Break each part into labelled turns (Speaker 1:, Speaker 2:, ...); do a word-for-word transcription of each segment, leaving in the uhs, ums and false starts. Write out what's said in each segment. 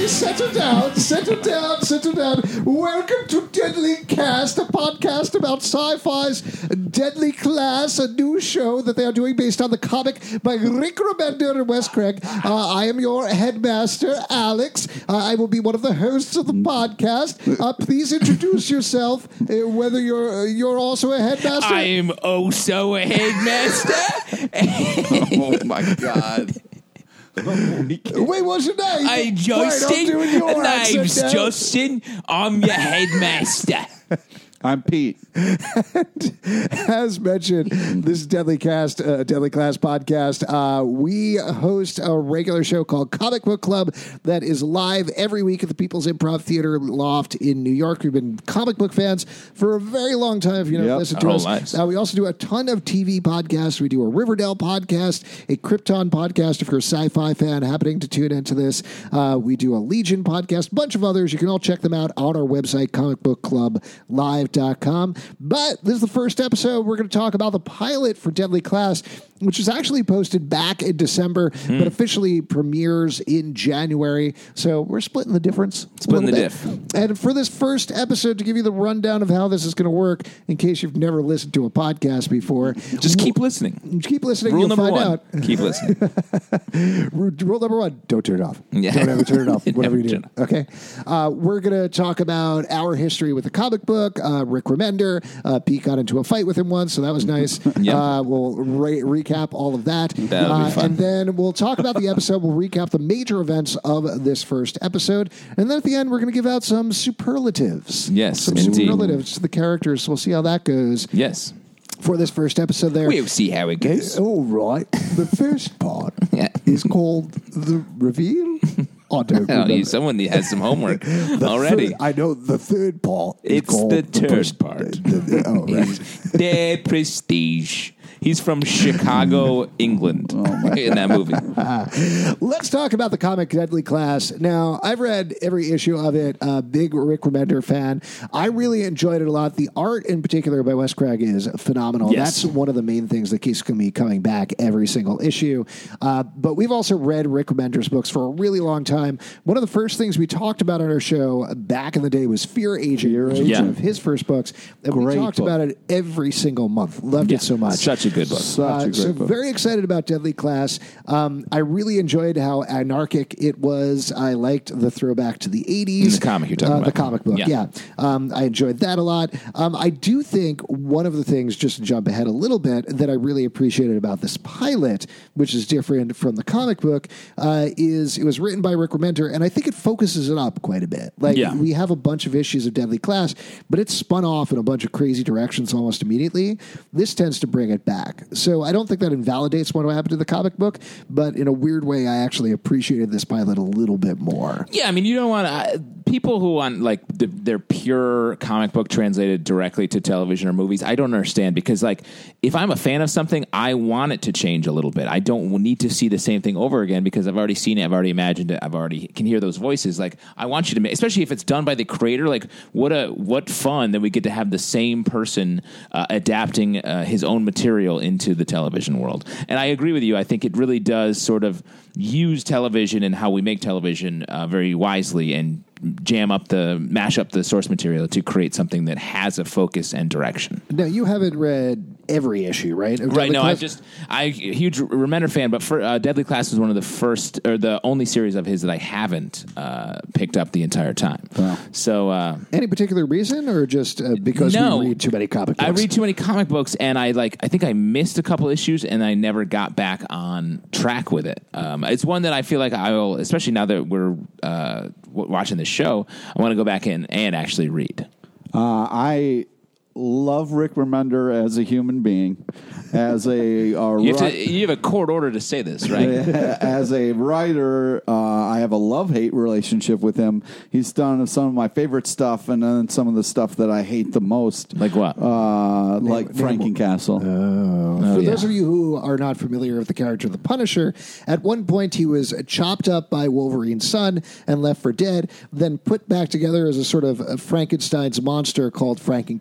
Speaker 1: please settle down, settle down, settle down. Welcome to Deadly Cast, a podcast about sci-fi's Deadly Class, a new show that they are doing based on the comic by Rick Remender and Wes Craig. Uh, I am your headmaster, Alex. Uh, I will be one of the hosts of the podcast. Uh, please introduce yourself, uh, whether you're uh, you're also a headmaster.
Speaker 2: I am also a headmaster.
Speaker 3: Oh, my God.
Speaker 1: Wait, what's your name?
Speaker 2: I'm Justin.
Speaker 1: Wait, I'm doing your
Speaker 2: Name's
Speaker 1: accent now.
Speaker 2: Justin. I'm your headmaster.
Speaker 3: I'm Pete.
Speaker 1: As mentioned, this is Deadly Cast, uh, Deadly Class podcast. Uh, we host a regular show called Comic Book Club that is live every week at the People's Improv Theater Loft in New York. We've been comic book fans for a very long time. If you know,
Speaker 3: Yep.
Speaker 1: listen to
Speaker 2: Our
Speaker 1: us.
Speaker 2: whole lives.
Speaker 1: Uh, we also do a ton of T V podcasts. We do a Riverdale podcast, a Krypton podcast if you're a sci-fi fan happening to tune into this. Uh, we do a Legion podcast, a bunch of others. You can all check them out on our website, comic book club live dot com. But this is the first episode. We're going to talk about the pilot for Deadly Class, which was actually posted back in December,
Speaker 2: Mm.
Speaker 1: but officially premieres in January. So we're splitting the difference. a
Speaker 2: Splitting
Speaker 1: little
Speaker 2: the
Speaker 1: bit.
Speaker 2: diff.
Speaker 1: And for this first episode, to give you the rundown of how this is going to work, in case you've never listened to a podcast before,
Speaker 2: Just keep listening.
Speaker 1: keep listening.
Speaker 2: Rule
Speaker 1: You'll
Speaker 2: number
Speaker 1: find
Speaker 2: one.
Speaker 1: out.
Speaker 2: Keep listening.
Speaker 1: Rule number one, don't turn it off.
Speaker 2: Yeah.
Speaker 1: Don't ever turn it off, whatever you
Speaker 2: Never
Speaker 1: do.
Speaker 2: turn
Speaker 1: Okay? Uh, we're going to talk about our history with the comic book, uh, Rick Remender. Uh, Pete got into a fight with him once, so that was nice.
Speaker 2: Yeah.
Speaker 1: Uh, we'll re- recap all of that.
Speaker 2: That'll be
Speaker 1: Uh,
Speaker 2: fun.
Speaker 1: And then we'll talk about the episode. We'll recap the major events of this first episode. And then at the end, we're going to give out some superlatives.
Speaker 2: Yes,
Speaker 1: Some
Speaker 2: indeed.
Speaker 1: superlatives to the characters. We'll see how that goes
Speaker 2: Yes.
Speaker 1: for this first episode there.
Speaker 2: We'll see how it goes.
Speaker 1: All right. The first part
Speaker 2: Yeah.
Speaker 1: is called the reveal. I don't
Speaker 2: Oh,
Speaker 1: remember.
Speaker 2: you, someone has some homework
Speaker 1: The
Speaker 2: already.
Speaker 1: third- I know the third part. is
Speaker 2: It's
Speaker 1: called
Speaker 2: the third
Speaker 1: pres-
Speaker 2: part.
Speaker 1: the- the- oh, right.
Speaker 2: The Prestige. He's from Chicago, England, in that movie.
Speaker 1: Let's talk about the comic Deadly Class. Now, I've read every issue of it. Uh, big Rick Remender fan. I really enjoyed it a lot. The art, in particular, by Wes Craig is phenomenal.
Speaker 2: Yes.
Speaker 1: That's one of the main things that keeps me coming back every single issue. Uh, but we've also read Rick Remender's books for a really long time. One of the first things we talked about on our show back in the day was Fear Agent,
Speaker 3: Fear
Speaker 1: which is
Speaker 2: Agent.
Speaker 1: one of his first books. And we
Speaker 3: Great
Speaker 1: talked
Speaker 3: book.
Speaker 1: about it every single month. Loved
Speaker 2: Yeah,
Speaker 1: it so much.
Speaker 2: Such a good book.
Speaker 3: Such
Speaker 1: Uh,
Speaker 3: a great
Speaker 1: so
Speaker 3: book.
Speaker 1: very excited about Deadly Class. Um, I really enjoyed how anarchic it was. I liked the throwback to the eighties.
Speaker 2: The comic you're talking
Speaker 1: uh,
Speaker 2: about.
Speaker 1: The comic book, yeah.
Speaker 2: Yeah.
Speaker 1: Um, I enjoyed that a lot. Um, I do think one of the things, just to jump ahead a little bit, that I really appreciated about this pilot, which is different from the comic book, uh, is it was written by Rick Remender, and I think it focuses it up quite a bit. Like,
Speaker 2: Yeah.
Speaker 1: we have a bunch of issues of Deadly Class, but it's spun off in a bunch of crazy directions almost immediately. This tends to bring it back. So I don't think that invalidates what happened to the comic book, but in a weird way, I actually appreciated this pilot a little bit more.
Speaker 2: Yeah, I mean, you don't want to. Uh, people who want like the, their pure comic book translated directly to television or movies, I don't understand because, like, if I'm a fan of something, I want it to change a little bit. I don't need to see the same thing over again because I've already seen it, I've already imagined it, I've already can hear those voices. Like, I want you to, make, especially if it's done by the creator. Like, what a what fun that we get to have the same person uh, adapting uh, his own material into the television world. And I agree with you. I think it really does sort of use television and how we make television uh, very wisely and jam up the mash up the source material to create something that has a focus and direction.
Speaker 1: Now, you haven't read every issue, right? of
Speaker 2: Right.
Speaker 1: Deadly
Speaker 2: No,
Speaker 1: Class?
Speaker 2: I just I huge Remender fan, but for uh, Deadly Class was one of the first or the only series of his that I haven't uh, picked up the entire time.
Speaker 3: Wow.
Speaker 2: So uh,
Speaker 1: Any particular reason, or just uh, because
Speaker 2: No.
Speaker 1: we read too many comic books?
Speaker 2: I read too many comic books, and I like. I think I missed a couple issues, and I never got back on track with it. Um, it's one that I feel like I will, especially now that we're uh, w- watching this show. I want to go back in and actually read.
Speaker 3: Uh, I love Rick Remender as a human being, as a uh,
Speaker 2: You have,
Speaker 3: ri-
Speaker 2: to, you have a court order to say this, right?
Speaker 3: as a writer. Uh, I have a love-hate relationship with him. He's done some of my favorite stuff, and then some of the stuff that I hate the most.
Speaker 2: Like what?
Speaker 3: Uh, like Frankencastle.
Speaker 1: For
Speaker 2: yeah.
Speaker 1: those of you who are not familiar with the character of the Punisher, at one point he was chopped up by Wolverine's son and left for dead, then put back together as a sort of a Frankenstein's monster called Frankencastle,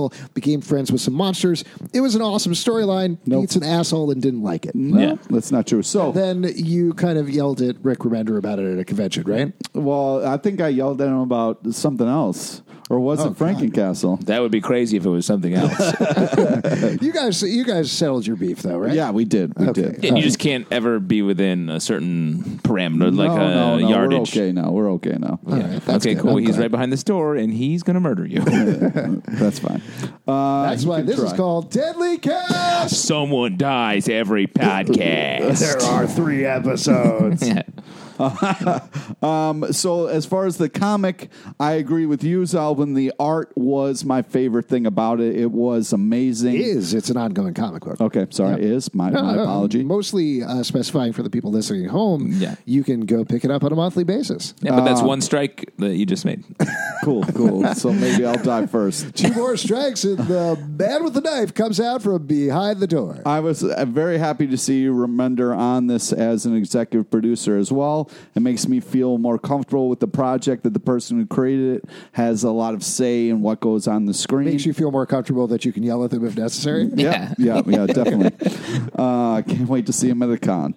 Speaker 1: castle, became friends with some monsters. It was an awesome storyline.
Speaker 3: Nope.
Speaker 1: Beats an asshole and didn't like it.
Speaker 3: No,
Speaker 2: Yeah.
Speaker 3: that's not true. So,
Speaker 1: Then you kind of yelled at Rick Remender about it at a convention, right?
Speaker 3: well, I think I yelled at him about something else. Or was
Speaker 1: Oh,
Speaker 3: it Frankencastle?
Speaker 2: That would be crazy if it was something else.
Speaker 1: You guys, you guys settled your beef though, right?
Speaker 3: Yeah, we did. We
Speaker 1: Okay.
Speaker 3: did.
Speaker 2: And you just can't ever be within a certain parameter, like
Speaker 3: no,
Speaker 2: a
Speaker 3: no, no,
Speaker 2: yardage.
Speaker 3: We're okay now. We're okay now.
Speaker 1: All right, that's
Speaker 2: Okay,
Speaker 1: good.
Speaker 2: cool.
Speaker 1: I'm
Speaker 2: He's
Speaker 1: glad.
Speaker 2: right behind this door, and he's going to murder you.
Speaker 3: That's fine. Uh,
Speaker 1: That's
Speaker 3: you
Speaker 1: why
Speaker 3: can
Speaker 1: this is
Speaker 3: try.
Speaker 1: called Deadly Cast.
Speaker 2: Someone dies every podcast.
Speaker 1: There are three episodes.
Speaker 2: Yeah.
Speaker 3: Um, so as far as the comic, I agree with you, Zalvin. The art was my favorite thing about it. It was amazing.
Speaker 1: Is it's an ongoing comic book.
Speaker 3: Okay, sorry, is my, my
Speaker 1: Uh,
Speaker 3: apology.
Speaker 1: Mostly uh, specifying for the people listening at home,
Speaker 2: Yeah.
Speaker 1: you can go pick it up on a monthly basis.
Speaker 2: Yeah, but that's one strike that you just made.
Speaker 3: Cool, cool. So maybe I'll die first.
Speaker 1: Two more strikes, and the man with the knife comes out from behind the door.
Speaker 3: I was uh, very happy to see Remender on this as an executive producer as well. It makes me feel more comfortable with the project, that the person who created it has a lot of say in what goes on the screen.
Speaker 1: Makes you feel more comfortable that you can yell at them if necessary.
Speaker 3: Yeah, yeah, yeah, definitely. uh, can't wait to see him at the con.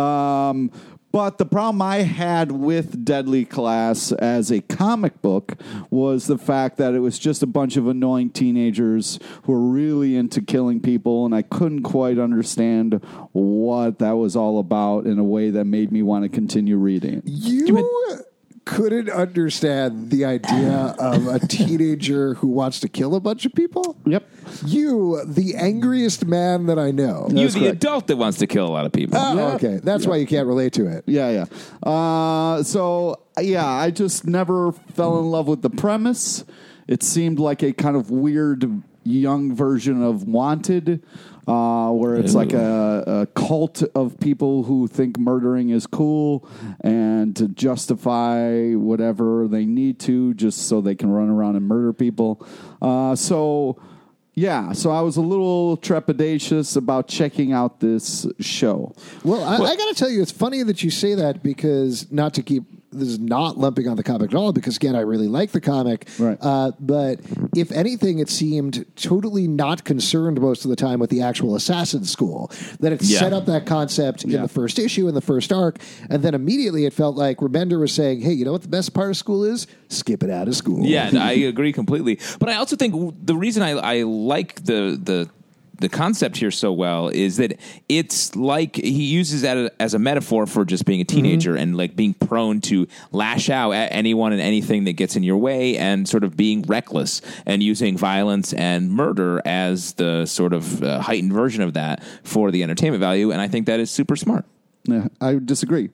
Speaker 3: Um, but the problem I had with Deadly Class as a comic book was the fact that it was just a bunch of annoying teenagers who were really into killing people, and I couldn't quite understand what that was all about in a way that made me want to continue reading it.
Speaker 1: You couldn't understand the idea of a teenager who wants to kill a bunch of people?
Speaker 3: Yep.
Speaker 1: You, the angriest man that I know.
Speaker 2: You,
Speaker 3: That's
Speaker 2: the
Speaker 3: correct.
Speaker 2: adult that wants to kill a lot of people.
Speaker 1: Oh,
Speaker 3: Yeah.
Speaker 1: okay. That's why you can't relate to it.
Speaker 3: Yeah, yeah. Uh, so, yeah, I just never fell in love with the premise. It seemed like a kind of weird young version of Wanted, uh, where it's like a, a cult of people who think murdering is cool and to justify whatever they need to just so they can run around and murder people. Uh, so... Yeah, so I was a little trepidatious about checking out this show.
Speaker 1: Well, I, I got to tell you, it's funny that you say that because not to keep this is not lumping on the comic at all because again, I really like the comic.
Speaker 3: Right.
Speaker 1: Uh, but if anything, it seemed totally not concerned most of the time with the actual assassin school. That it
Speaker 2: Yeah.
Speaker 1: set up that concept in
Speaker 3: Yeah.
Speaker 1: the first issue, in the first arc, and then immediately it felt like Remender was saying, "Hey, you know what the best part of school is? Skip it out of school."
Speaker 2: Yeah, and I agree completely. But I also think the reason I, I like the the the concept here so well is that it's like he uses that as a metaphor for just being a teenager and like being prone to lash out at anyone and anything that gets in your way and sort of being reckless and using violence and murder as the sort of uh, heightened version of that for the entertainment value. And I think that is super smart.
Speaker 3: Yeah, I disagree.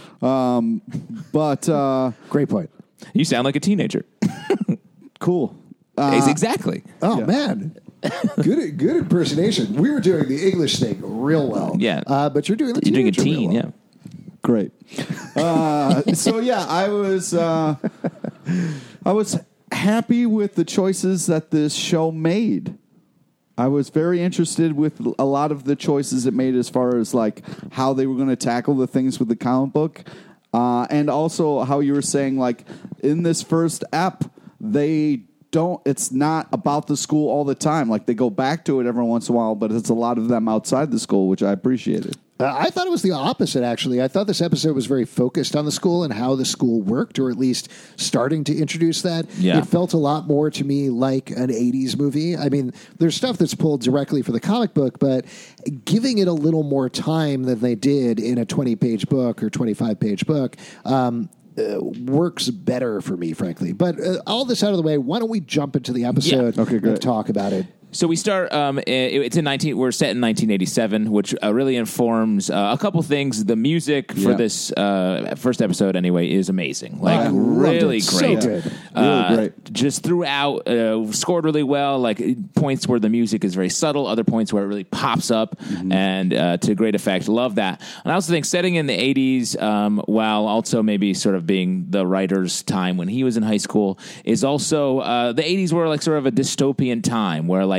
Speaker 3: Um, but uh,
Speaker 1: Great point.
Speaker 2: You sound like a teenager.
Speaker 3: cool. Uh,
Speaker 2: Exactly.
Speaker 1: Oh
Speaker 3: Yeah.
Speaker 1: man, good good impersonation. We were doing the English thing real well.
Speaker 2: Yeah.
Speaker 1: uh, but you're doing the
Speaker 2: You're doing a
Speaker 1: teenager real
Speaker 2: teen,
Speaker 1: well.
Speaker 2: yeah.
Speaker 3: Great. Uh, so yeah, I was uh, I was happy with the choices that this show made. I was very interested with a lot of the choices it made as far as like how they were going to tackle the things with the comic book, uh, and also how you were saying like in this first ep they don't. It's not about the school all the time. Like they go back to it every once in a while, but it's a lot of them outside the school, which I appreciated.
Speaker 1: Uh, I thought it was the opposite, actually. I thought this episode was very focused on the school and how the school worked, or at least starting to introduce that.
Speaker 2: Yeah.
Speaker 1: It felt a lot more to me like an eighties movie. I mean, there's stuff that's pulled directly for the comic book, but giving it a little more time than they did in a twenty-page book or twenty-five-page book um, uh, works better for me, frankly. But uh, all this out of the way, why don't we jump into the episode
Speaker 3: Yeah. Okay,
Speaker 1: and
Speaker 3: great.
Speaker 1: talk about it?
Speaker 2: So we start. Um, it- it's in nineteen. We're set in nineteen eighty-seven, which uh, really informs uh, a couple things. The music for
Speaker 3: Yeah.
Speaker 2: this uh, first episode, anyway, is amazing. Like
Speaker 1: I loved
Speaker 2: really
Speaker 1: it. So
Speaker 2: great.
Speaker 1: good.
Speaker 2: Uh,
Speaker 3: Really great.
Speaker 2: Just throughout, uh, scored really well. Like points where the music is very subtle, other points where it really pops up,
Speaker 3: Mm-hmm.
Speaker 2: and uh, to great effect. Love that. And I also think setting in the eighties, um, while also maybe sort of being the writer's time when he was in high school, is also uh, the eighties were like sort of a dystopian time where like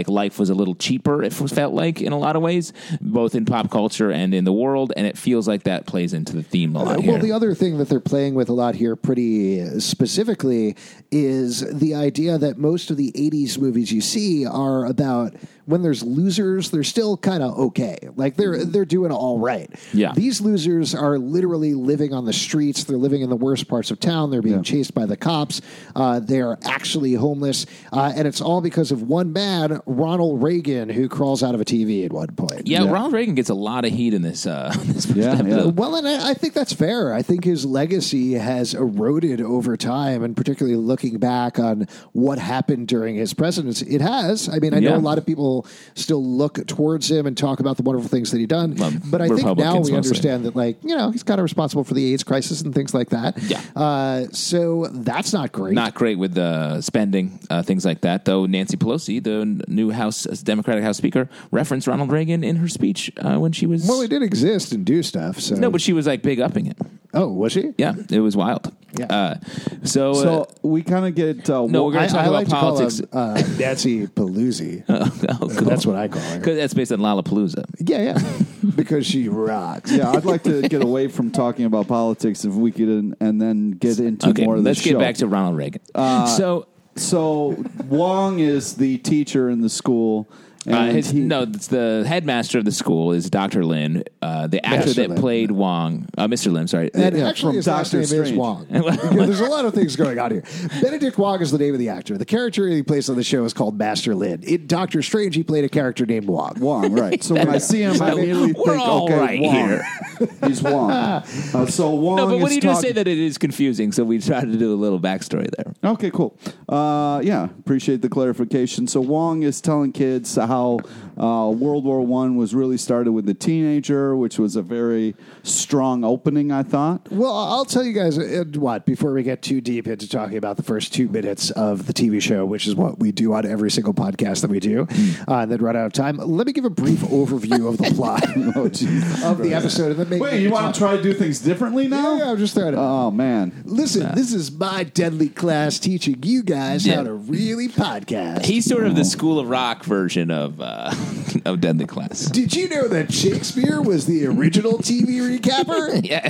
Speaker 2: like life was a little cheaper. It felt like in a lot of ways, both in pop culture and in the world, and it feels like that plays into the theme a lot
Speaker 1: Uh,
Speaker 2: here.
Speaker 1: well, the other thing that they're playing with a lot here, pretty specifically, is the idea that most of the eighties movies you see are about when there's losers, they're still kind of okay. Like they're they're doing all right.
Speaker 2: Yeah.
Speaker 1: These losers are literally living on the streets. They're living in the worst parts of town. They're being
Speaker 3: Yeah.
Speaker 1: chased by the cops. Uh, they're actually homeless, uh, and it's all because of one man, Ronald Reagan, who crawls out of a T V at one point.
Speaker 2: yeah,
Speaker 3: Yeah.
Speaker 2: Ronald Reagan gets a lot of heat in this. Uh, this first
Speaker 3: Yeah, yeah.
Speaker 2: episode.
Speaker 1: Well, and I, I think that's fair. I think his legacy has eroded over time, and particularly looking back on what happened during his presidency, it has. I mean, I know
Speaker 2: Yeah.
Speaker 1: a lot of people still look towards him and talk about the wonderful things that he done,
Speaker 2: Well,
Speaker 1: but I think now
Speaker 2: Republicans
Speaker 1: we
Speaker 2: mostly.
Speaker 1: understand that, like, you know, he's kind of responsible for the AIDS crisis and things like that.
Speaker 2: Yeah.
Speaker 1: Uh, so that's not great.
Speaker 2: Not great with the spending, uh, things like that. Though Nancy Pelosi, the n- new House Democratic House Speaker, referenced Ronald Reagan in her speech uh, when she was.
Speaker 1: well, he did exist and do stuff. So
Speaker 2: no, but she was like big upping it.
Speaker 1: oh, was she?
Speaker 2: Yeah, it was wild.
Speaker 1: Yeah.
Speaker 2: Uh, so,
Speaker 3: So
Speaker 2: uh,
Speaker 3: we kind of get uh,
Speaker 2: No,
Speaker 3: wa-
Speaker 2: we're gonna
Speaker 1: I,
Speaker 2: talk
Speaker 1: I
Speaker 2: about
Speaker 1: like
Speaker 2: politics.
Speaker 1: to call him uh, Nancy Pelosi.
Speaker 2: oh, cool.
Speaker 1: That's what I call her.
Speaker 2: 'Cause that's based on Lollapalooza.
Speaker 1: Yeah, yeah, because she rocks.
Speaker 3: yeah, I'd like to get away from talking about politics if we could, and, and then get into
Speaker 2: Okay,
Speaker 3: more of the
Speaker 2: let's
Speaker 3: show.
Speaker 2: get back to Ronald Reagan. so,
Speaker 3: So Wong is the teacher in the school.
Speaker 2: uh,
Speaker 3: And
Speaker 2: his,
Speaker 3: he-
Speaker 2: no, it's the headmaster of the school is Doctor Lin, uh, the actor
Speaker 1: Master
Speaker 2: that
Speaker 1: Lin.
Speaker 2: played Wong, uh, Mister Lim. Sorry,
Speaker 1: And
Speaker 3: Yeah,
Speaker 1: actually,
Speaker 3: from
Speaker 1: his last
Speaker 3: Doctor
Speaker 1: name is
Speaker 3: Strange.
Speaker 1: Wong. Because there's a lot of things going on here. Benedict Wong is the name of the actor. The character he plays on the show is called Master Lin. In Doctor Strange, he played a character named Wong.
Speaker 3: Wong, right. So when I see him, I immediately
Speaker 2: We're
Speaker 3: think,
Speaker 2: all
Speaker 3: okay,
Speaker 2: right
Speaker 3: Wong.
Speaker 2: here.
Speaker 3: He's Wong. Uh, so Wong
Speaker 2: no, but what
Speaker 3: is
Speaker 2: do you just
Speaker 3: talking-
Speaker 2: say that it is confusing? So we try to do a little backstory there.
Speaker 3: Okay, cool. Uh, yeah, appreciate the clarification. So Wong is telling kids how uh, World War One was really started with the teenager, which was a very strong opening, I thought.
Speaker 1: Well, I'll tell you guys uh, what, before we get too deep into talking about the first two minutes of the T V show, which is what we do on every single podcast that we do, uh, and then run out of time, let me give a brief overview of the plot
Speaker 3: Oh, geez.
Speaker 1: of the episode. And then make,
Speaker 3: Wait, you want to try to do things differently now?
Speaker 1: Yeah, yeah, I'm just throwing it.
Speaker 3: Oh, man.
Speaker 1: Listen, this is my deadly class teaching you guys
Speaker 2: Yeah.
Speaker 1: how to really podcast.
Speaker 2: He's sort of the School of Rock version of uh, of Deadly Class.
Speaker 1: Did you know that Shakespeare was the original T V recapper?
Speaker 2: Yeah.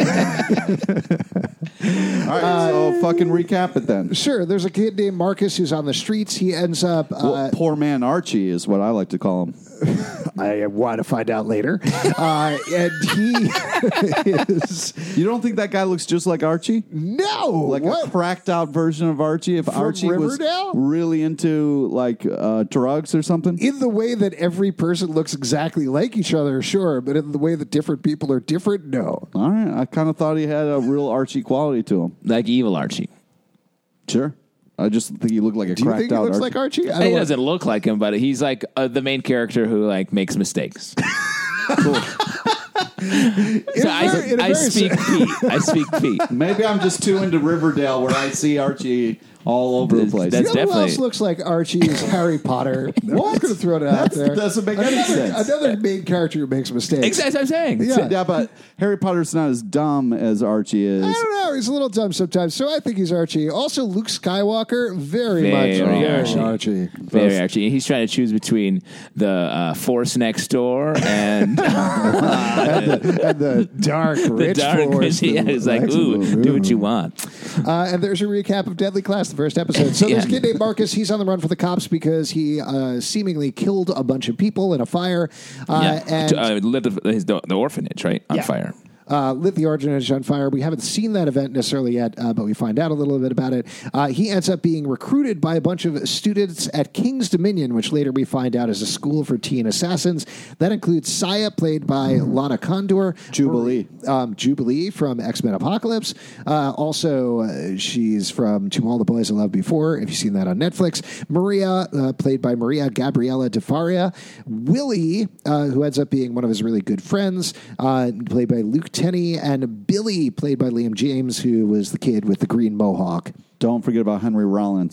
Speaker 3: All right, so fucking recap it then.
Speaker 1: Sure, there's a kid named Marcus who's on the streets. He ends up.
Speaker 3: Well,
Speaker 1: Uh,
Speaker 3: poor man Archie is what I like to call him.
Speaker 1: I want to find out later. Uh, and he is.
Speaker 3: You don't think that guy looks just like Archie?
Speaker 1: No!
Speaker 3: Like
Speaker 1: what?
Speaker 3: a cracked out version of Archie? If
Speaker 1: From
Speaker 3: Archie
Speaker 1: Riverdale?
Speaker 3: was really into like uh, drugs or something?
Speaker 1: In the way that every person looks exactly like each other, sure, but in the way that different people are different, no.
Speaker 3: All right, I kind of thought he had a real Archie quality to him.
Speaker 2: Like evil Archie.
Speaker 3: Sure. I just think he looked like a
Speaker 1: Do you
Speaker 3: cracked
Speaker 1: think he
Speaker 3: out
Speaker 1: looks
Speaker 3: Archie.
Speaker 1: like Archie? I
Speaker 2: He
Speaker 1: don't know.
Speaker 2: doesn't look like him, but he's like uh, the main character who like makes mistakes.
Speaker 1: In
Speaker 2: So
Speaker 1: a
Speaker 2: I,
Speaker 1: very- in a
Speaker 2: I
Speaker 1: very
Speaker 2: speak Pete. I speak Pete.
Speaker 3: Maybe I'm just too into Riverdale where I see Archie all over the
Speaker 2: That's-
Speaker 3: place.
Speaker 2: that's-
Speaker 1: You know who
Speaker 2: definitely-
Speaker 1: else looks like Archie is Harry Potter. I'm just going to throw it out
Speaker 3: That
Speaker 1: there.
Speaker 3: doesn't make any
Speaker 1: another,
Speaker 3: sense.
Speaker 1: Another main character who makes mistakes.
Speaker 2: Exactly what I'm saying.
Speaker 1: Yeah.
Speaker 3: yeah, but Harry Potter's not as dumb as Archie is.
Speaker 1: I don't know. He's a little dumb sometimes, so I think he's Archie. Also, Luke Skywalker, very,
Speaker 2: Very
Speaker 1: much
Speaker 2: Archie.
Speaker 1: Archie. Archie.
Speaker 2: Very Archie. He's trying to choose between the uh, force next door and
Speaker 1: and, the, and the dark,
Speaker 2: the
Speaker 1: rich
Speaker 2: dark.
Speaker 1: force.
Speaker 2: Yeah,
Speaker 1: the
Speaker 2: it's like,
Speaker 1: Lex-
Speaker 2: ooh, do what you want.
Speaker 1: Uh, and there's a recap of Deadly Class, the first episode. So there's a
Speaker 2: Yeah.
Speaker 1: kid named Marcus. He's on the run for the cops because he uh, seemingly killed a bunch of people in a fire. Uh,
Speaker 2: Yeah,
Speaker 1: and
Speaker 2: To, uh, lit the, his, the orphanage, right, on
Speaker 1: Yeah.
Speaker 2: fire.
Speaker 1: Uh, lit the orphanage on fire. We haven't seen that event necessarily yet, uh, but we find out a little bit about it. Uh, he ends up being recruited by a bunch of students at King's Dominion, which later we find out is a school for teen assassins. That includes Saya, played by Lana Condor.
Speaker 3: Jubilee.
Speaker 1: Um, Jubilee from X-Men Apocalypse. Uh, also, uh, she's from To All the Boys I Loved Before, if you've seen that on Netflix. Maria, uh, played by Maria Gabriela De Faria. Willie, uh, who ends up being one of his really good friends, uh, played by Luke Tenney. And Billy, played by Liam James, who was the kid with the green mohawk.
Speaker 3: Don't forget about Henry Rollins.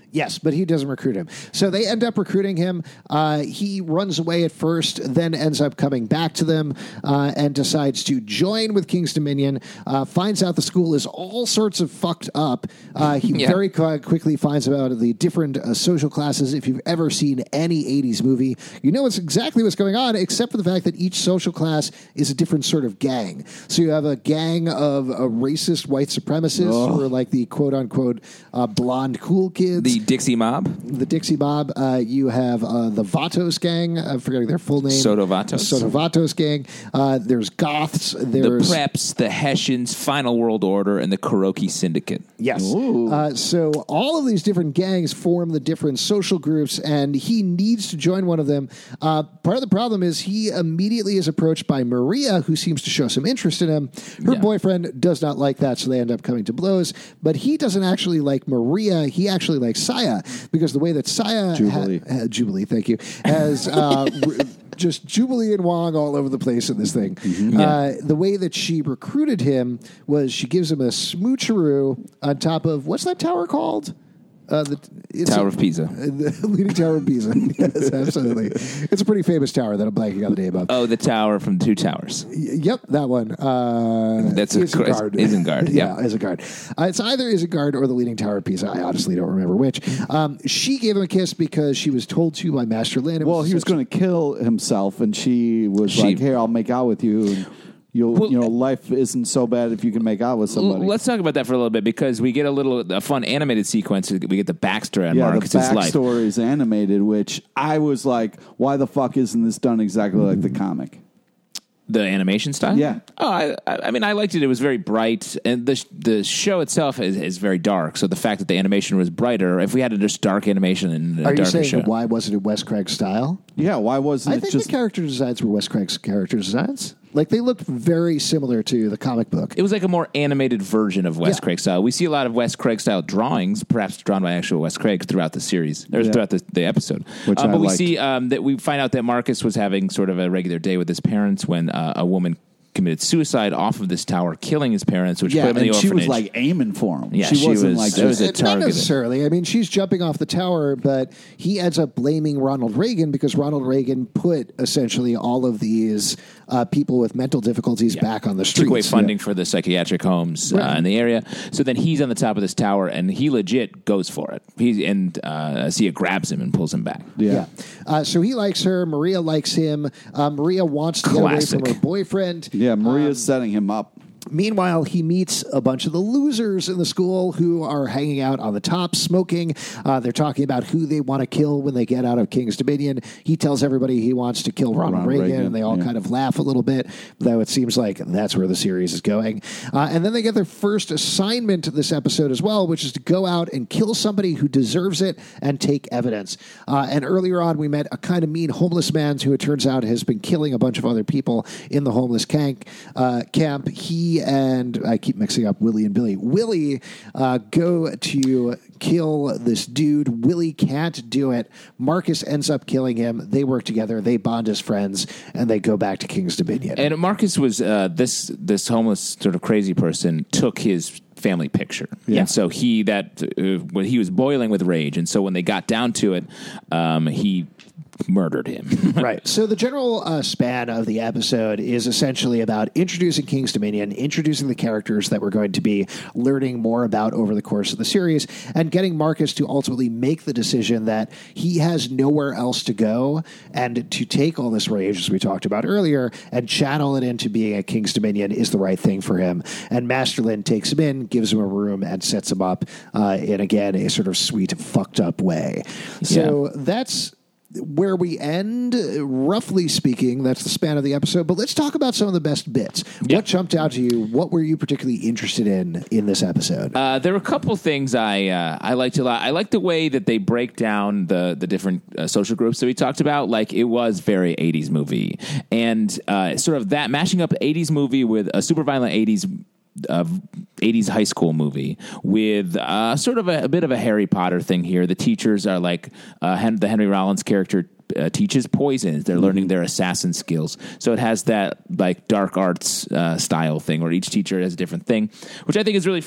Speaker 1: Yes, but he doesn't recruit him. So they end up recruiting him. Uh, he runs away at first, then ends up coming back to them uh, and decides to join with King's Dominion, uh, finds out the school is all sorts of fucked up. Uh, he
Speaker 2: Yeah.
Speaker 1: very qu- quickly finds out the different uh, social classes. If you've ever seen any eighties movie, you know it's exactly what's going on, except for the fact that each social class is a different sort of gang. So you have a gang of uh, racist white supremacists
Speaker 3: Oh.
Speaker 1: who are like the quote-unquote uh, blonde cool kids.
Speaker 2: The Dixie Mob,
Speaker 1: The Dixie Mob. Uh, you have uh, the Vatos gang. I'm forgetting their full name.
Speaker 2: Soto Vatos.
Speaker 1: Soto Vatos gang. Uh, there's Goths.
Speaker 2: the
Speaker 1: There's
Speaker 2: Preps, the Hessians, Final World Order, and the Kuroki Syndicate.
Speaker 1: Yes.
Speaker 3: Ooh.
Speaker 1: Uh, so all of these different gangs form the different social groups, and he needs to join one of them. Uh, part of the problem is he immediately is approached by Maria, who seems to show some interest in him. Her
Speaker 2: Yeah.
Speaker 1: boyfriend does not like that, so they end up coming to blows. But he doesn't actually like Maria. He actually likes Saya, because the way that Saya...
Speaker 3: Jubilee.
Speaker 1: Ha- uh, Jubilee, thank you. Has... Uh, r- just Jubilee and Wong all over the place in this thing.
Speaker 2: Mm-hmm.
Speaker 1: Uh, the way that she recruited him was she gives him a smoocheroo on top of, what's that tower called? Uh, the it's
Speaker 2: Tower
Speaker 1: a-
Speaker 2: of Pisa.
Speaker 1: The Leaning Tower of Pisa. Yes, absolutely. It's a pretty famous tower that I'm blanking on the name of.
Speaker 2: Oh, the tower from Two Towers.
Speaker 1: Y- Yep, that one. Uh,
Speaker 2: That's a-
Speaker 1: Isengard.
Speaker 2: Isengard,
Speaker 1: yeah,
Speaker 2: yeah.
Speaker 1: Isengard. Uh, it's either Isengard or the Leaning Tower of Pisa. I honestly don't remember which. Um, she gave him a kiss because she was told to by Master Lin. It
Speaker 3: Well, he was
Speaker 1: such-
Speaker 3: going to kill himself, and she was
Speaker 2: She-
Speaker 3: like, "Here, I'll make out with you." And you'll,
Speaker 2: Well,
Speaker 3: you know, life isn't so bad if you can make out with somebody.
Speaker 2: Let's talk about that for a little bit, because we get a little a fun animated sequence. We get the backstory on
Speaker 3: yeah,
Speaker 2: Marcus's
Speaker 3: the
Speaker 2: life.
Speaker 3: backstory is animated, which I was like, "Why the fuck isn't this done exactly like the comic?"
Speaker 2: The animation style?
Speaker 3: Yeah.
Speaker 2: Oh, I, I I mean, I liked it. It was very bright, and the the show itself is, is very dark. So the fact that the animation was brighter, if we had a just dark animation and a
Speaker 1: Are you
Speaker 2: darker
Speaker 1: saying
Speaker 2: show,
Speaker 1: why wasn't it Wes Craig's style?
Speaker 3: Yeah, why wasn't
Speaker 1: I
Speaker 3: it
Speaker 1: think
Speaker 3: just?
Speaker 1: the character designs were Wes Craig's character designs. Like, they looked very similar to the comic book.
Speaker 2: it was like a more animated version of Wes
Speaker 1: Yeah.
Speaker 2: Craig style. We see a lot of Wes Craig style drawings, perhaps drawn by actual Wes Craig throughout the series, or
Speaker 3: Yeah.
Speaker 2: throughout the, the episode.
Speaker 3: Which
Speaker 2: Uh,
Speaker 3: I
Speaker 2: but we
Speaker 3: liked.
Speaker 2: see um, that we find out that Marcus was having sort of a regular day with his parents when uh, a woman committed suicide off of this tower, killing his parents, which
Speaker 3: yeah,
Speaker 2: put him in
Speaker 3: and
Speaker 2: the
Speaker 3: she
Speaker 2: orphanage.
Speaker 3: was like aiming for him.
Speaker 2: Yeah,
Speaker 3: she,
Speaker 2: she
Speaker 3: wasn't
Speaker 2: was-
Speaker 3: like
Speaker 2: that was
Speaker 3: just,
Speaker 2: a
Speaker 1: Not
Speaker 2: targeted.
Speaker 1: necessarily. I mean, she's jumping off the tower, but he ends up blaming Ronald Reagan because Ronald Reagan put essentially all of these uh, people with mental difficulties back on the streets.
Speaker 2: took away funding for the psychiatric homes
Speaker 1: Right.
Speaker 2: uh, in the area. So then he's on the top of this tower, and he legit goes for it. He and uh, Sia grabs him and pulls him back.
Speaker 3: yeah.
Speaker 1: Yeah. Uh, so he likes her. Maria likes him. Uh, Maria wants to
Speaker 2: Classic.
Speaker 1: get away from her boyfriend.
Speaker 3: Yeah, Maria's setting him up.
Speaker 1: Meanwhile, he meets a bunch of the losers in the school who are hanging out on the top smoking. Uh, they're talking about who they want to kill when they get out of King's Dominion. He tells everybody he wants to kill Ronald,
Speaker 3: Ronald
Speaker 1: Reagan,
Speaker 3: Reagan,
Speaker 1: and they all
Speaker 3: yeah.
Speaker 1: kind of laugh a little bit, though it seems like that's where the series is going. Uh, and then they get their first assignment this episode as well, which is to go out and kill somebody who deserves it and take evidence. Uh, and earlier on, we met a kind of mean homeless man who it turns out has been killing a bunch of other people in the homeless camp. Uh, camp. He and I keep mixing up Willie and Billy. Willie uh, go to kill this dude. Willie can't do it. Marcus ends up killing him. They work together. They bond as friends, and they go back to King's Dominion.
Speaker 2: And Marcus was uh, this this homeless sort of crazy person took his family picture,
Speaker 3: Yeah.
Speaker 2: and so he that uh, when he was boiling with rage, and so when they got down to it, um, he murdered him.
Speaker 1: Right. So the general uh, span of the episode is essentially about introducing King's Dominion, introducing the characters that we're going to be learning more about over the course of the series, and getting Marcus to ultimately make the decision that he has nowhere else to go, and to take all this rage, as we talked about earlier, and channel it into being at King's Dominion is the right thing for him. And Master Lin takes him in, gives him a room, and sets him up uh, in, again, a sort of sweet, fucked up way. So that's where we end, roughly speaking. That's the span of the episode. But let's talk about some of the best bits.
Speaker 2: Yeah.
Speaker 1: What jumped out to you? What were you particularly interested in in this episode?
Speaker 2: Uh, there were a couple things I uh, I liked a lot. I liked the way that they break down the the different uh, social groups that we talked about. Like, it was very eighties movie, and uh, sort of that mashing up eighties movie with a super violent eighties. Uh, eighties high school movie with uh, sort of a, a bit of a Harry Potter thing here. The teachers are like uh, Hen- the Henry Rollins character uh, teaches poison. They're learning their assassin skills. So it has that like dark arts uh, style thing where each teacher has a different thing, which I think is really fun.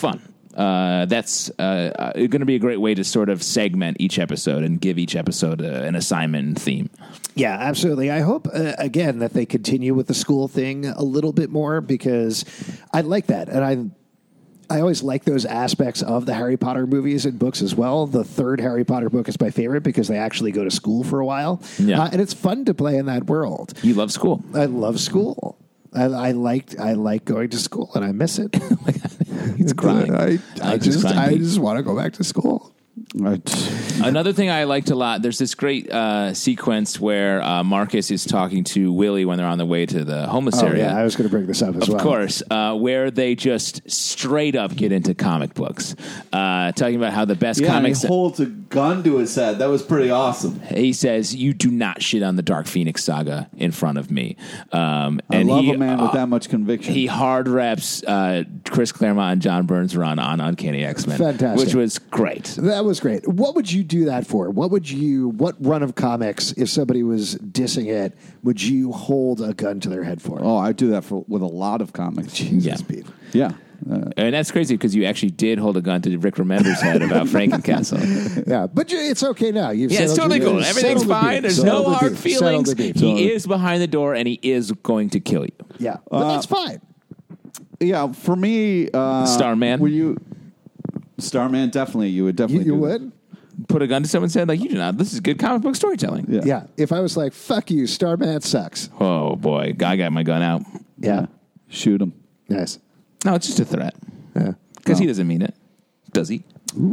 Speaker 2: uh, that's uh, uh, going to be a great way to sort of segment each episode and give each episode a, an assignment and theme.
Speaker 4: Yeah, absolutely. I hope, uh, again, that they continue with the school thing a little bit more, because I like that. And I I always like those aspects of the Harry Potter movies and books as well. The third Harry Potter book is my favorite because they actually go to school for a while.
Speaker 2: Yeah.
Speaker 4: Uh, and it's fun to play in that world.
Speaker 2: You love school.
Speaker 4: I love school. I, I liked I like going to school, and I miss it.
Speaker 2: He's crying.
Speaker 1: I, I
Speaker 2: Alex is
Speaker 1: just
Speaker 2: crying.
Speaker 1: I just want to go back to school.
Speaker 2: Another thing I liked a lot, there's this great uh, sequence where uh, Marcus is talking to Willie when they're on the way to the homeless
Speaker 4: Oh,
Speaker 2: area.
Speaker 4: yeah, I was going to bring this up as
Speaker 2: Of
Speaker 4: well.
Speaker 2: Of course, uh, where they just straight up get into comic books, uh, talking about how the best
Speaker 3: Yeah,
Speaker 2: comics.
Speaker 3: and he holds a gun to his head. That was pretty awesome.
Speaker 2: He says, "You do not shit on the Dark Phoenix saga in front of me." Um,
Speaker 3: I
Speaker 2: and
Speaker 3: love
Speaker 2: he,
Speaker 3: a man with
Speaker 2: uh,
Speaker 3: that much conviction.
Speaker 2: He hard reps uh, Chris Claremont and John Byrne's run on Uncanny X-Men,
Speaker 4: Fantastic.
Speaker 2: which was great.
Speaker 4: That was great. What would you do that for? What would you, what run of comics, if somebody was dissing it, would you hold a gun to their head for?
Speaker 3: oh, I do that for with a lot of comics.
Speaker 2: Yeah.
Speaker 4: Pete.
Speaker 3: Yeah. Uh,
Speaker 2: And that's crazy because you actually did hold a gun to Rick Remender's head about Frankencastle.
Speaker 4: Yeah, but you, it's okay now. You've
Speaker 2: Yeah, it's
Speaker 4: settled
Speaker 2: totally
Speaker 4: your-
Speaker 2: cool. Everything's
Speaker 4: settled the
Speaker 2: fine.
Speaker 4: beef.
Speaker 2: There's
Speaker 4: Settled
Speaker 2: no
Speaker 4: the
Speaker 2: hard
Speaker 4: beef. Settled
Speaker 2: feelings.
Speaker 4: the beef.
Speaker 2: He is behind the door and he is going to kill you.
Speaker 4: Yeah, but
Speaker 3: Uh,
Speaker 4: that's fine.
Speaker 3: yeah, for me, uh,
Speaker 2: Starman?
Speaker 3: Were you Starman? Definitely, you would
Speaker 4: You,
Speaker 3: definitely.
Speaker 4: you
Speaker 3: do
Speaker 4: would?
Speaker 2: Put a gun to someone's head like, you do not. This is good comic book storytelling.
Speaker 3: that.
Speaker 4: Yeah. If I was like, fuck you, Starman sucks.
Speaker 2: Oh, boy. I got my gun out.
Speaker 4: Yeah.
Speaker 3: Shoot him.
Speaker 4: Nice.
Speaker 2: No, it's just a threat.
Speaker 4: Yeah.
Speaker 2: Because he doesn't mean it. Does he?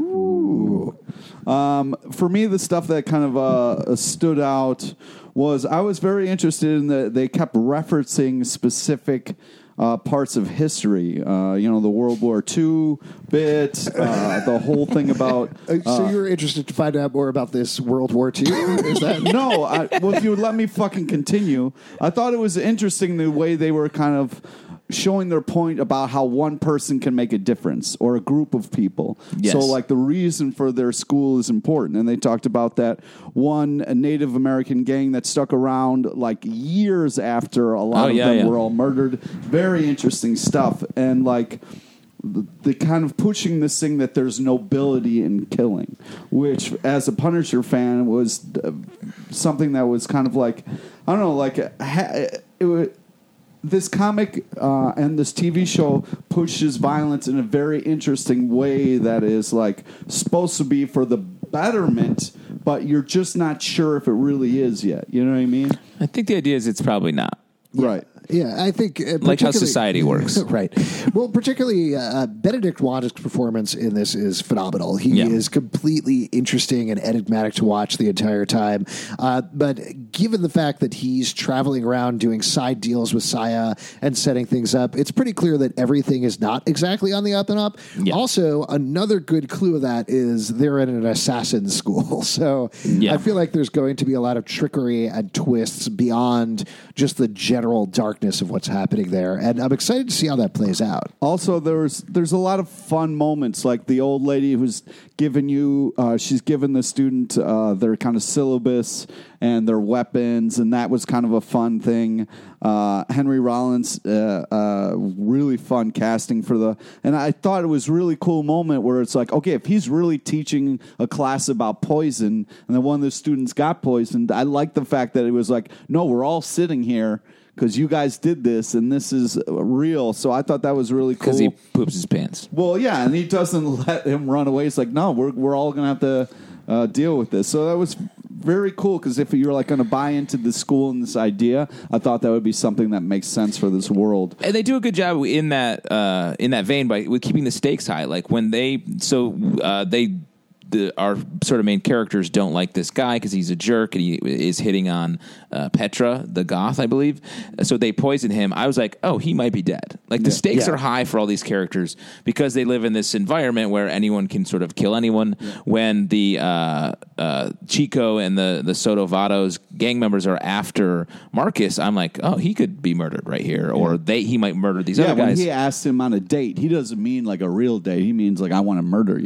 Speaker 3: Um, for me, the stuff that kind of uh, stood out was I was very interested in that they kept referencing specific uh, parts of history. Uh, you know, the World War Two bit, uh, the whole thing about.
Speaker 4: Uh, so you were interested to find out more about this World War Two? Is that
Speaker 3: No, I, well, if you would let me fucking continue, I thought it was interesting the way they were kind of showing their point about how one person can make a difference or a group of people.
Speaker 2: Yes.
Speaker 3: So, like, the reason for their school is important. And they talked about that one Native American gang that stuck around, like, years after a lot
Speaker 2: Oh,
Speaker 3: of
Speaker 2: yeah,
Speaker 3: them
Speaker 2: yeah.
Speaker 3: were all murdered. Very interesting stuff. And, like, the, the kind of pushing this thing that there's nobility in killing, which, as a Punisher fan, was uh, something that was kind of like, I don't know, like, ha- it was. This comic uh, and this T V show pushes violence in a very interesting way that is like supposed to be for the betterment, but you're just not sure if it really is yet. You know what I mean?
Speaker 2: I think the idea is it's probably not.
Speaker 3: Right.
Speaker 4: Yeah, I think uh,
Speaker 2: Like how
Speaker 4: particularly-
Speaker 2: society works.
Speaker 4: Right. Well, particularly uh, Benedict Wong's performance in this is phenomenal. He
Speaker 2: Yeah.
Speaker 4: is completely interesting and enigmatic to watch the entire time. Uh, but given the fact that he's traveling around doing side deals with Saya and setting things up, it's pretty clear that everything is not exactly on the up and up.
Speaker 2: Yeah.
Speaker 4: Also, another good clue of that is they're in an assassin school. So
Speaker 2: Yeah.
Speaker 4: I feel like there's going to be a lot of trickery and twists beyond just the general darkness of what's happening there, and I'm excited to see how that plays out.
Speaker 3: Also, there's there's a lot of fun moments, like the old lady who's giving you, uh, she's given the student uh, their kind of syllabus and their weapons, and that was kind of a fun thing. Uh, Henry Rollins, uh, uh, really fun casting for the, and I thought it was a really cool moment where it's like, okay, if he's really teaching a class about poison, and then one of the students got poisoned, I like the fact that it was like, no, we're all sitting here because you guys did this, and this is real. So I thought that was really cool.
Speaker 2: Because he poops his pants.
Speaker 3: Well, yeah, and he doesn't let him run away. It's like, no, we're we're all going to have to uh, deal with this. So that was very cool, because if you're like going to buy into the school and this idea, I thought that would be something that makes sense for this world.
Speaker 2: And they do a good job in that uh, in that vein by with keeping the stakes high. Like when they so uh, they. The, our sort of main characters don't like this guy because he's a jerk and he is hitting on uh, Petra, the goth, I believe. So they poison him. I was like, oh, he might be dead. Like the stakes
Speaker 4: Yeah.
Speaker 2: are high for all these characters because they live in this environment where anyone can sort of kill anyone. Yeah. When the uh, uh, Chico and the, the Soto Vados gang members are after Marcus, I'm like, oh, he could be murdered right here. Or they he might murder these
Speaker 3: Yeah,
Speaker 2: other
Speaker 3: when
Speaker 2: guys.
Speaker 3: he asked him on a date, he doesn't mean like a real date. He means like, I want to murder you.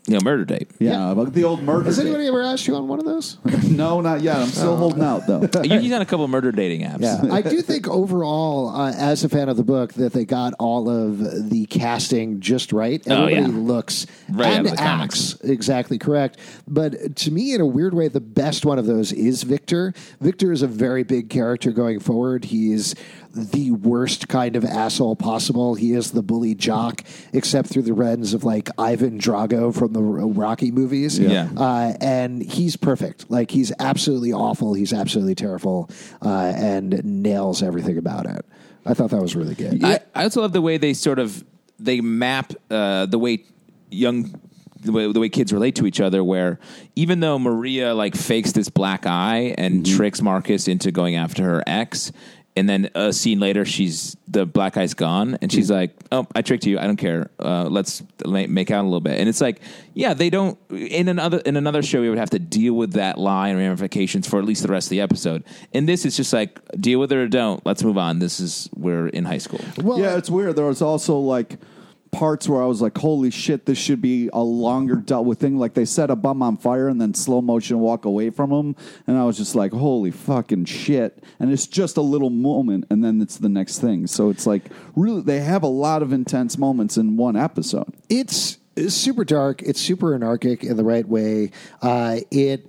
Speaker 2: You know, Murder Date.
Speaker 3: Yeah, about the old murder.
Speaker 4: Has
Speaker 3: date.
Speaker 4: anybody ever asked you on one of those?
Speaker 3: No, not yet. I'm still holding out though.
Speaker 2: He's on a couple of murder dating apps.
Speaker 4: Yeah, I do think overall, uh, as a fan of the book, that they got all of the casting just right.
Speaker 2: Oh,
Speaker 4: Everybody
Speaker 2: yeah.
Speaker 4: looks
Speaker 2: Right out
Speaker 4: and
Speaker 2: of the
Speaker 4: acts exactly correct. But to me, in a weird way, the best one of those is Victor. Victor is a very big character going forward. He's the worst kind of asshole possible. He is the bully jock, except through the lens of like Ivan Drago from the Rocky movies.
Speaker 2: Yeah.
Speaker 4: Uh, and he's perfect. Like, he's absolutely awful. He's absolutely terrible, uh, and nails everything about it. I thought that was really good.
Speaker 2: I, I also love the way they sort of they map uh, the way young the way, the way kids relate to each other. Where even though Maria like fakes this black eye and
Speaker 3: Mm-hmm.
Speaker 2: tricks Marcus into going after her ex. And then a scene later, she's the black eye's gone, and she's like, "Oh, I tricked you. I don't care. Uh, let's ma- make out a little bit." And it's like, yeah, they don't. In another in another show, we would have to deal with that lie and ramifications for at least the rest of the episode. And this is just like, deal with it or don't. Let's move on. This is we're in high school.
Speaker 4: Well,
Speaker 3: Yeah, it's weird. There was also like parts where I was like, holy shit, this should be a longer dealt with thing. Like they set a bum on fire and then slow motion walk away from him. And I was just like, holy fucking shit. And it's just a little moment and then it's the next thing. So it's like really, they have a lot of intense moments in one episode.
Speaker 4: It's, it's super dark. It's super anarchic in the right way. Uh, it.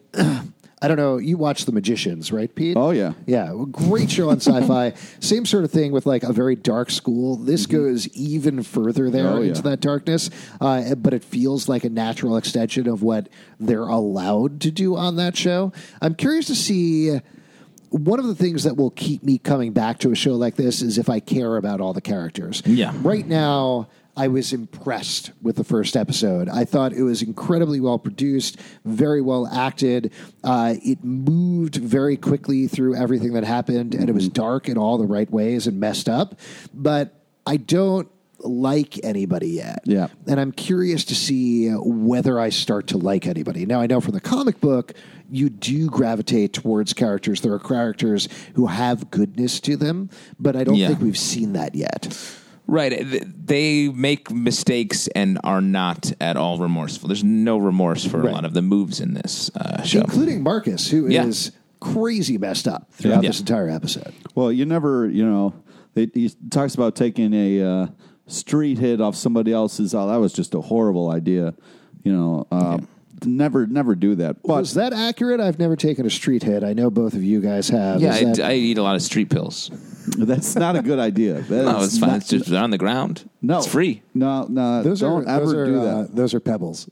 Speaker 4: I don't know. You watch The Magicians, right, Pete?
Speaker 3: Oh, yeah.
Speaker 4: Yeah. Great show on Sci-Fi. Same sort of thing with like a very dark school. This goes even further there
Speaker 3: Oh, yeah.
Speaker 4: into that darkness, uh, but it feels like a natural extension of what they're allowed to do on that show. I'm curious to see. One of the things that will keep me coming back to a show like this is if I care about all the characters.
Speaker 2: Yeah.
Speaker 4: Right now, I was impressed with the first episode. I thought it was incredibly well produced, very well acted. Uh, it moved very quickly through everything that happened, and it was dark in all the right ways and messed up. But I don't like anybody yet.
Speaker 3: Yeah.
Speaker 4: And I'm curious to see whether I start to like anybody. Now, I know from the comic book, you do gravitate towards characters. There are characters who have goodness to them, but I don't
Speaker 2: Yeah.
Speaker 4: think we've seen that yet.
Speaker 2: Right. Th- They make mistakes and are not at all remorseful. There's no remorse for
Speaker 4: Right.
Speaker 2: a lot of the moves in this uh, show.
Speaker 4: Including Marcus, who
Speaker 2: Yeah.
Speaker 4: is crazy messed up throughout
Speaker 2: Yeah.
Speaker 4: this entire episode.
Speaker 3: Well, you never, you know, they, he talks about taking a uh, street hit off somebody else's. Oh, that was just a horrible idea. You know, uh, never, never do that. But
Speaker 4: Was that accurate? I've never taken a street hit. I know both of you guys have.
Speaker 2: yeah,
Speaker 4: Is
Speaker 2: I,
Speaker 4: that-
Speaker 2: I eat a lot of street pills.
Speaker 3: that's not a good idea. That
Speaker 2: No,
Speaker 3: is
Speaker 2: it's fine.
Speaker 3: not-
Speaker 2: It's just on the ground.
Speaker 3: no,
Speaker 2: It's free.
Speaker 3: No, no,
Speaker 4: those
Speaker 3: don't
Speaker 4: are,
Speaker 3: ever
Speaker 4: those are,
Speaker 3: do
Speaker 4: uh,
Speaker 3: that.
Speaker 4: those are pebbles.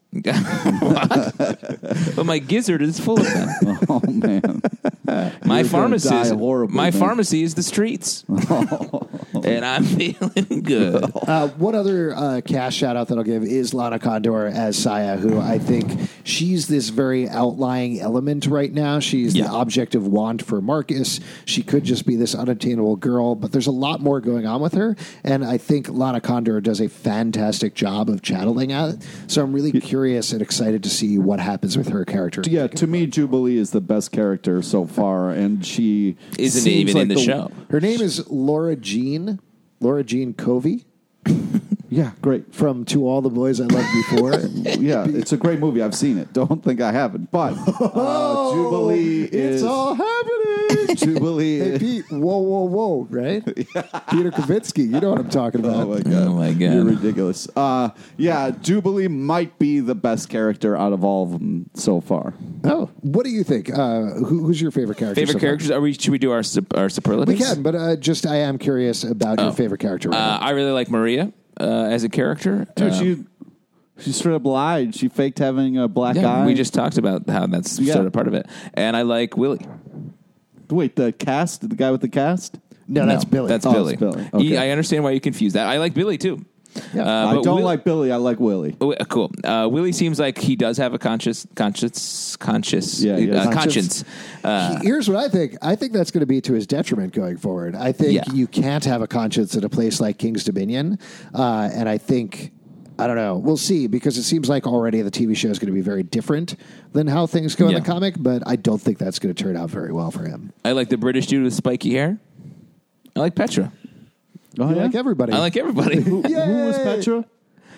Speaker 2: But my gizzard is full of them.
Speaker 3: Oh man,
Speaker 2: My
Speaker 3: You're gonna
Speaker 2: pharmacy,
Speaker 3: die
Speaker 2: is,
Speaker 3: horribly,
Speaker 2: my
Speaker 3: man.
Speaker 2: pharmacy is the streets, and I'm feeling good.
Speaker 4: Uh, one other uh, cast shout out that I'll give is Lana Condor as Saya, who I think she's this very outlying element right now. She's
Speaker 2: Yeah.
Speaker 4: the object of want for Marcus. She could just be this unattainable girl, but there's a lot more going on with her. And I think Lana Condor does a fantastic job of channeling at it. So I'm really curious and excited to see what happens with her character.
Speaker 3: yeah. To me, Jubilee is the best character so far, and she
Speaker 2: Isn't
Speaker 3: seems
Speaker 2: even
Speaker 3: like
Speaker 2: in the show.
Speaker 4: Her name is Laura Jean, Laura Jean Covey
Speaker 3: Yeah, great.
Speaker 4: from To All the Boys I Loved Before.
Speaker 3: Yeah, it's a great movie. I've seen it. Don't think I haven't. But uh, Jubilee is
Speaker 4: It's all happening.
Speaker 3: Jubilee.
Speaker 4: Hey,
Speaker 3: is-
Speaker 4: Pete, whoa, whoa, whoa, right? Peter Kavitsky, you know what I'm talking about.
Speaker 3: Oh my god!
Speaker 2: Oh, my God.
Speaker 3: You're ridiculous. Uh, yeah, Jubilee might be the best character out of all of them so far.
Speaker 4: Oh, what do you think? Uh, who, who's your favorite character?
Speaker 2: Favorite
Speaker 4: so far?
Speaker 2: characters? Are we? Should we do our sup- our superlatives?
Speaker 4: We can, but uh, just I am curious about your favorite character. Right
Speaker 2: Uh, I really like Maria uh, as a character.
Speaker 3: Dude,
Speaker 2: Uh,
Speaker 3: she she straight up lied. She faked having a black
Speaker 2: yeah,
Speaker 3: eye.
Speaker 2: we just talked about how that's
Speaker 3: Yeah.
Speaker 2: sort of part of it. And I like Willie.
Speaker 3: wait. The cast, the guy with the cast.
Speaker 4: now. No, that's Billy.
Speaker 2: That's
Speaker 3: Oh,
Speaker 2: Billy.
Speaker 3: it's Billy.
Speaker 2: He-
Speaker 3: Okay.
Speaker 2: I understand why you confuse that. I like Billy too.
Speaker 4: Yeah.
Speaker 2: Uh,
Speaker 3: I
Speaker 2: but
Speaker 3: don't
Speaker 2: Will-
Speaker 3: like Billy. I like Willie.
Speaker 2: Oh, uh, cool. Uh, Willie seems like he does have a conscious, conscious, conscious,
Speaker 3: Yeah, he
Speaker 2: uh,
Speaker 3: has.
Speaker 2: conscience. Uh,
Speaker 4: Here's what I think. I think that's going to be to his detriment going forward. I think
Speaker 2: Yeah.
Speaker 4: you can't have a conscience at a place like King's Dominion, uh, and I think. I don't know. We'll see, because it seems like already the T V show is going to be very different than how things go
Speaker 2: Yeah.
Speaker 4: in the comic, but I don't think that's going to turn out very well for him.
Speaker 2: I like the British dude with spiky hair. I like Petra.
Speaker 3: Oh,
Speaker 4: You
Speaker 3: yeah?
Speaker 4: like everybody.
Speaker 2: I like everybody.
Speaker 3: Who was Petra?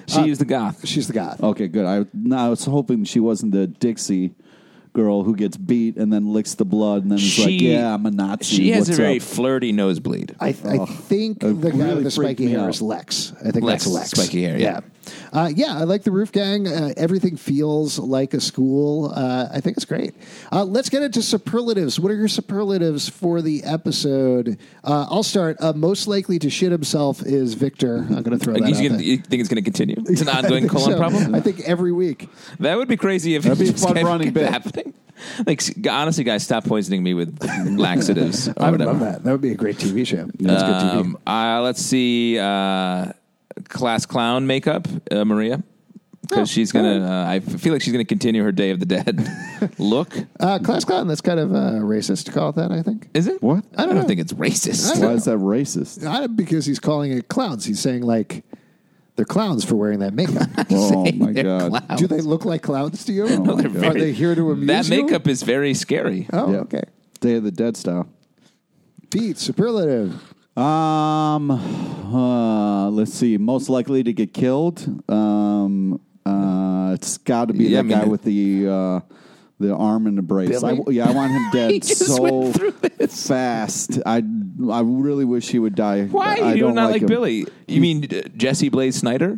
Speaker 2: She was the goth.
Speaker 4: She's the goth.
Speaker 3: Okay, good. I, no, I was hoping she wasn't the Dixie girl who gets beat and then licks the blood and then is like, yeah, I'm a Nazi.
Speaker 2: She has
Speaker 3: What's
Speaker 2: a very
Speaker 3: up?
Speaker 2: flirty nosebleed.
Speaker 4: I, th- I think
Speaker 3: it
Speaker 4: the guy
Speaker 3: really
Speaker 4: with the
Speaker 3: freaked
Speaker 4: spiky
Speaker 3: me
Speaker 4: hair
Speaker 3: out.
Speaker 4: is Lex. I think
Speaker 2: Lex,
Speaker 4: that's Lex.
Speaker 2: spiky hair, yeah.
Speaker 4: Yeah, uh, yeah I like the Roof Gang. Uh, everything feels like a school. Uh, I think it's great. Uh, let's get into superlatives. What are your superlatives for the episode? Uh, I'll start. Uh, most likely to shit himself is Victor. I'm going to throw that
Speaker 2: He's
Speaker 4: out
Speaker 2: gonna,
Speaker 4: there.
Speaker 2: you think it's going to continue? It's an ongoing colon
Speaker 4: So,
Speaker 2: problem?
Speaker 4: I think every week.
Speaker 2: That would be crazy if
Speaker 3: That'd
Speaker 2: it
Speaker 3: be a
Speaker 2: just
Speaker 3: fun
Speaker 2: kept
Speaker 3: running bit.
Speaker 2: happening. Like, s- honestly, guys, stop poisoning me with laxatives or
Speaker 4: I would
Speaker 2: whatever.
Speaker 4: love that. That would be a great T V show. That's good T V.
Speaker 2: Um, uh, let's see, uh, class clown makeup, uh, Maria, because
Speaker 4: Oh,
Speaker 2: she's gonna. Uh, I feel like she's gonna continue her Day of the Dead look.
Speaker 4: Uh, class clown. That's kind of uh, racist to call it that. I think.
Speaker 2: Is it?
Speaker 3: What?
Speaker 2: I don't,
Speaker 4: know.
Speaker 2: think it's racist.
Speaker 3: Why is that racist?
Speaker 4: Not because he's calling it clowns. He's saying like they're clowns for wearing that makeup.
Speaker 3: Oh, my
Speaker 2: They're
Speaker 3: God.
Speaker 2: clowns.
Speaker 4: Do they look like clowns to you?
Speaker 3: my
Speaker 2: They're
Speaker 3: God.
Speaker 2: very-
Speaker 4: Are they here to amuse
Speaker 2: That
Speaker 4: you?
Speaker 2: makeup is very scary.
Speaker 4: Oh,
Speaker 3: Yeah.
Speaker 4: okay.
Speaker 3: Day of the Dead style.
Speaker 4: Pete, superlative.
Speaker 3: Um, uh, let's see. Most likely to get killed. Um, uh, it's got to be
Speaker 2: Yeah,
Speaker 3: that
Speaker 2: I mean,
Speaker 3: guy
Speaker 2: it-
Speaker 3: with the uh, the arm and the brace. I,
Speaker 4: Billy?
Speaker 3: yeah, I want him
Speaker 2: He
Speaker 3: dead
Speaker 2: just
Speaker 3: so
Speaker 2: went through this.
Speaker 3: fast. I I really wish he would die.
Speaker 2: Why
Speaker 3: I
Speaker 2: you do
Speaker 3: don't
Speaker 2: not like,
Speaker 3: him.
Speaker 2: Billy? You mean uh, Jesse Blaze Snyder?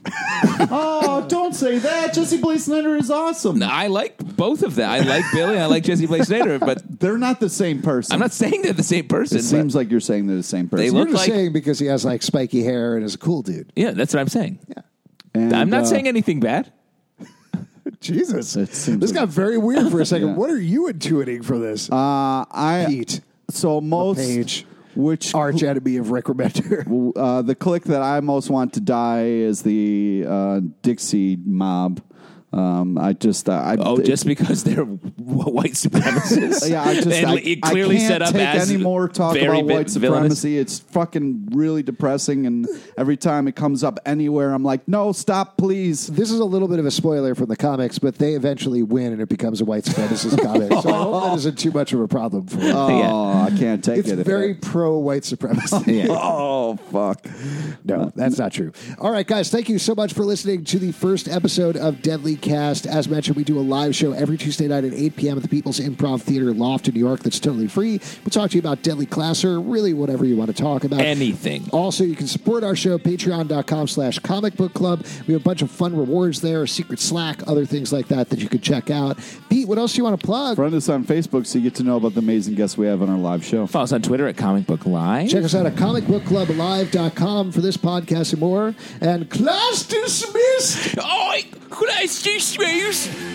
Speaker 3: Oh, don't say that. Jesse Blaze Snyder is awesome.
Speaker 2: No, I like both of them. I like Billy. I like Jesse Blaze Snyder, but
Speaker 3: They're not the same person.
Speaker 2: I'm not saying they're the same person.
Speaker 3: It
Speaker 2: but-
Speaker 3: seems like you're saying they're the same person.
Speaker 2: They
Speaker 4: You're
Speaker 2: look
Speaker 4: just
Speaker 2: like-
Speaker 4: saying because he has like spiky hair and is a cool dude.
Speaker 2: yeah, that's what I'm saying.
Speaker 3: And,
Speaker 2: I'm not
Speaker 3: uh,
Speaker 2: saying anything bad.
Speaker 4: Jesus,
Speaker 3: It seems
Speaker 4: this
Speaker 3: like-
Speaker 4: got very weird for a second.
Speaker 3: Yeah.
Speaker 4: What are you intuiting from this?
Speaker 3: Uh, I
Speaker 4: Pete,
Speaker 3: so most
Speaker 4: Page,
Speaker 3: which
Speaker 4: arch enemy of Rick Remender.
Speaker 3: Uh, the clique that I most want to die is the uh, Dixie mob. Um, I just, uh, I,
Speaker 2: Oh, just because they're white supremacists.
Speaker 3: yeah, I just,
Speaker 2: and
Speaker 3: I,
Speaker 2: it clearly
Speaker 3: I can't
Speaker 2: set up
Speaker 3: take
Speaker 2: as
Speaker 3: any more talk
Speaker 2: very
Speaker 3: about
Speaker 2: vi-
Speaker 3: white
Speaker 2: villainous.
Speaker 3: supremacy. It's fucking really depressing, and every time it comes up anywhere, I'm like, no, stop, please.
Speaker 4: This is a little bit of a spoiler from the comics, but they eventually win and it becomes a white supremacist comic. So I hope that isn't too much of a problem for you.
Speaker 3: Oh, I can't take
Speaker 4: It's
Speaker 3: it.
Speaker 4: very pro white supremacy.
Speaker 3: Oh, fuck.
Speaker 4: No, that's not true. All right, guys, thank you so much for listening to the first episode of Deadly Cast. As mentioned, we do a live show every Tuesday night at eight p.m. at the People's Improv Theater Loft in New York. That's totally free. We'll talk to you about Deadly Class or really whatever you want to talk about.
Speaker 2: Anything.
Speaker 4: Also, you can support our show, patreon.com slash comic book club. We have a bunch of fun rewards there, a secret Slack, other things like that that you can check out. Pete, what else do you want to plug?
Speaker 3: Friend us on Facebook so you get to know about the amazing guests we have on our live show.
Speaker 2: Follow us on Twitter at Comic Book Live.
Speaker 4: Check us out at comic book club live dot com for this podcast and more. And class dismissed!
Speaker 2: Oh, class dismissed.